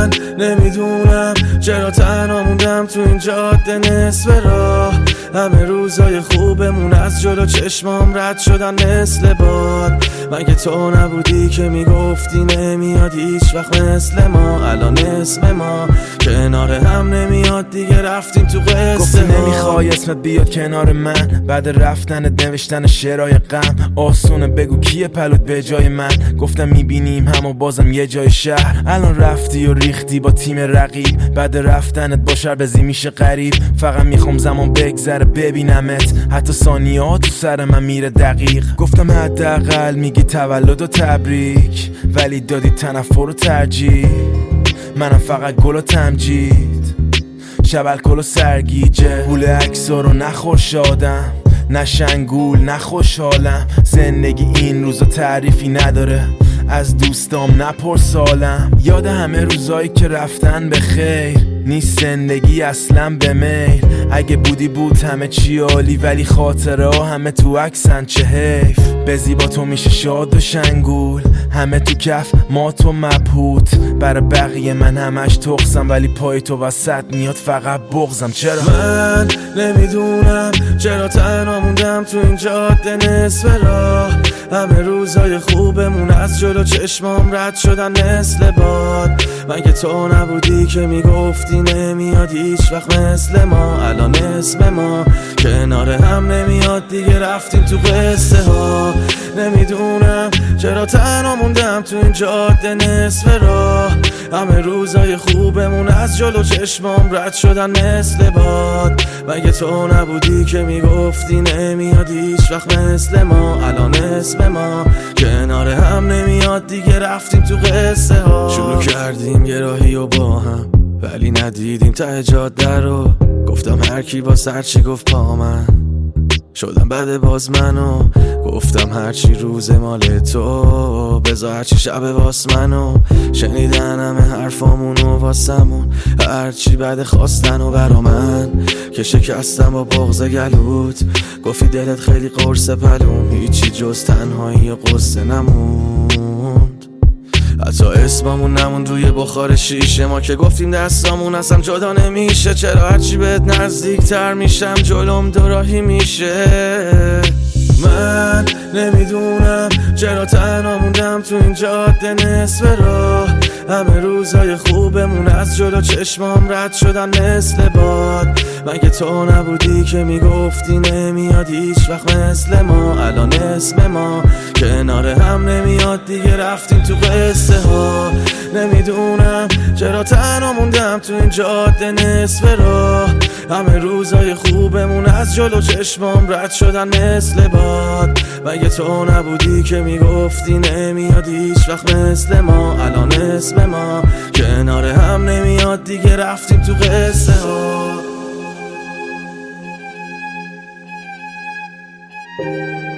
من نمیدونم چرا تنها موندم تو این جاده نصف راه. همه روزای خوبمون از جلو چشمام رد شدن مثل باد. مگه تو نبودی که میگفتی نمیاد هیچ وقت مثل ما؟ الان اسم ما کنار هم نمیاد دیگه، رفتیم تو قصه. گفتی نمیخوای اسمت بیاد کنار من، بعد رفتنت نوشتن شعرهای غم. آسونه بگو کیه پلوت به جای من؟ گفتم میبینیم هم و بازم یه جای شهر. الان رفتی و ریختی با تیم رقیب، بعد رفتنت با شربزی میشه غریب. فقط میخوام زمان بگذره ببینمت، حتی ثانیه‌ها تو سر من میره دقیق. گفتم حداقل میگی تولد و تبریک، ولی دادی تنفر و ترجیح. منم فقط گل و تمجید، شب الکل و سرگیجه. گول عکس‌ها رو نخور شادم، نه شنگول نه خوشحالم. زندگی این روزا تعریفی نداره، از دوستام نپرسالم. یاد همه روزایی که رفتن به خیر، نیست زندگی اصلا به میل. اگه بودی بود همه چی عالی، ولی خاطره ها همه تو عکسن، چه حیف. به زیبا تو میشه شاد و شنگول، همه تو کف ما تو مبهوت. برای بقیه من همش تخصم، ولی پای تو وسط میاد فقط بغزم. چرا من نمیدونم چرا تنها موندم تو این جاده نصف راه. همه روزای خوبمون از جلو چشمام رد شدن مثل باد. مگه تو نبودی که میگفتی نمیاد هیچ وقت مثل ما؟ الان اسم ما کنار هم نمیاد دیگه، رفتیم تو قصه ها. نمیدونم چرا تنها موندم تو این جاده نصف راه. همه روزای خوبمون از جلو چشمام رد شدن مثل باد. مگه تو نبودی که میگفتی نمیاد هیچ وقت مثل ما؟ الان اسم ما کنار هم نمیاد دیگه، رفتیم تو قصه ها. شروع کردیم یه راهی و با هم، ولی ندیدیم ته جاده رو. گفتم هر کی با سر چی گفت پا من، شدم بعد باز منو. گفتم هرچی روز مال تو، بذار هرچی شب واس منو. شنیدن همه حرفامونو واسمون، هرچی بعد خواستن و برا من که شکستم با بغض گلوت. گفتی دلت خیلی قرص پلوم، هیچی جز تنهایی و قصه نموند. حتی اسممون نموند روی بخار شیشه ما که گفتیم دستامون اصلا جدا نمیشه. چرا هرچی بهت نزدیک تر میشم جلوم دوراهی میشه؟ من نمیدونم چرا تنها موندم تو این جاده نصف راه. همه روزای خوبمون از جلو چشمام رد شدن مثل باد. مگه تو نبودی که میگفتی نمیاد هیچ وقت مثل ما؟ الان اسم ما کنار هم نمیاد دیگه، رفتیم تو قصه ها. نمیدونم چرا تنها موندم تو این جاده نصف راه. همه روزای خوبمون از جلو چشمام رد شدن مثل باد. مگه تو نبودی که میگفتی نمیاد هیچ وقت مثل ما؟ الان اسم ما کنار هم نمیاد دیگه، رفتیم تو قصه ها.